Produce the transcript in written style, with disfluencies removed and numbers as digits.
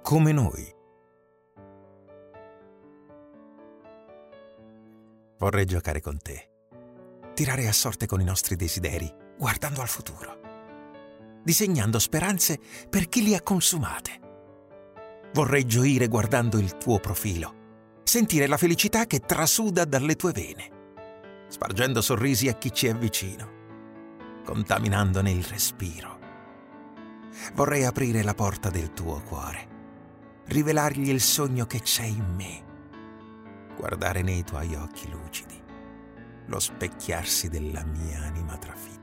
come noi. Vorrei giocare con te, tirare a sorte con i nostri desideri, guardando al futuro, disegnando speranze per chi li ha consumate. Vorrei gioire guardando il tuo profilo, sentire la felicità che trasuda dalle tue vene, spargendo sorrisi a chi ci è vicino, contaminandone il respiro. Vorrei aprire la porta del tuo cuore, rivelargli il sogno che c'è in me, guardare nei tuoi occhi lucidi lo specchiarsi della mia anima trafila.